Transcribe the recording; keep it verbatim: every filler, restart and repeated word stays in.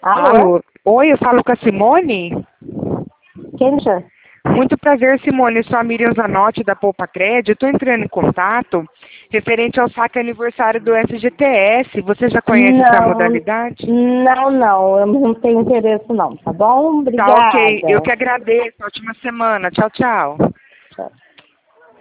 Alô? Alô? Oi, eu falo com a Simone? Quem me chama? Muito prazer, Simone. Eu sou a Miriam Zanotti, da Poupa Crédito. Estou entrando em contato referente ao saque aniversário do F G T S. Você já conhece essa Não, modalidade? não, não. Eu não tenho interesse não, tá bom? Tá ok. Eu Obrigada. que agradeço. Ótima semana. Tchau, tchau. Tchau.